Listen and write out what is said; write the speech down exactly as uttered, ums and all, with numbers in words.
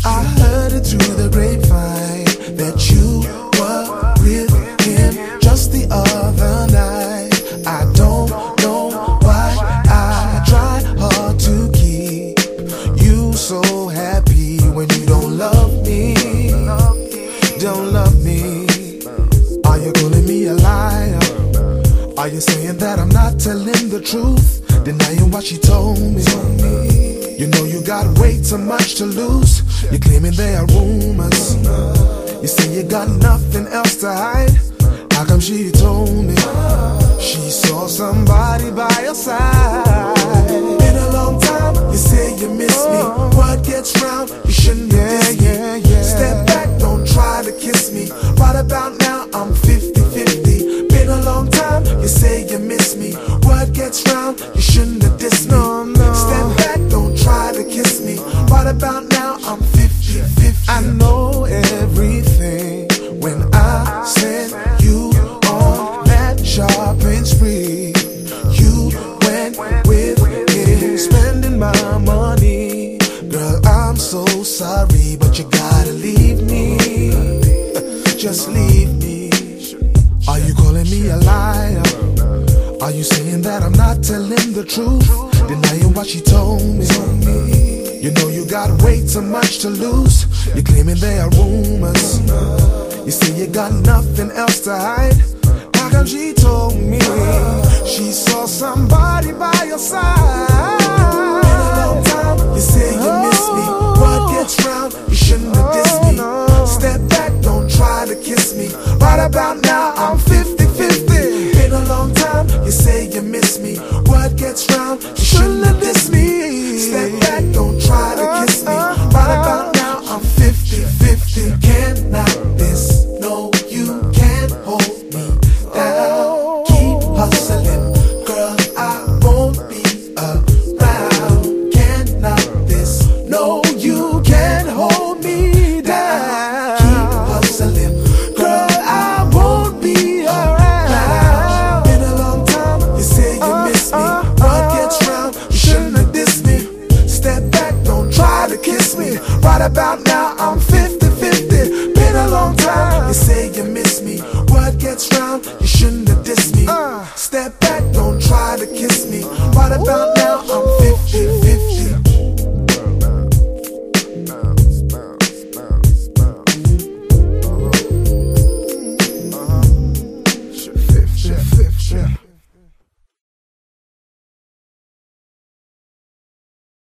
I heard it through the grapevine that you were with him just the other night. I don't know why I try hard to keep you so happy when you don't love me, don't love me. Are you calling me a liar? Are you saying that I'm not telling the truth? Denying what she told me. You know you got way too much to lose. You're claiming there are rumors. You say you got nothing else to hide. How come she told me she saw somebody by your side? Been a long time, you say you miss me. What gets round, you shouldn't diss me. Step back, don't try to kiss me. Right about now, I'm fifty fifty. Been a long time, you say you miss me. What gets round, you shouldn't have dissed me. Step back, don't try to kiss me. Right about now, I'm fifty fifty. I know everything when I sent you on that shopping spree. You went with him, spending my money. Girl, I'm so sorry, but you gotta leave me. Just leave me. Are you calling me a liar? Are you saying that I'm not telling the truth? Denying what she told me. You know you got way too much to lose. You're claiming there are rumors. You say you got nothing else to hide. How come she told me she saw somebody by your side? Been a long time, you say you miss me. What gets round, you shouldn't have dissed me. Step back, don't try to kiss me. Right about now, I'm fifty fifty. Been a long time, you say you miss me. What gets round, you shouldn't have dissed me. Step back, don't try to kiss me. Right about now, I'm fifty fifty. Cannot this, no, you can't hold me down. Keep hustling, girl, I won't be around. Cannot this, no, you can't hold me down. Keep hustling, girl, I won't be around. Been a long time, you say you miss me. What gets round, you shouldn't have dissed me. Step back, don't try to kiss me. Right about now, I'm fifty fifty. Been a long time, you say you miss me. What gets round, you shouldn't have dissed me. Step back.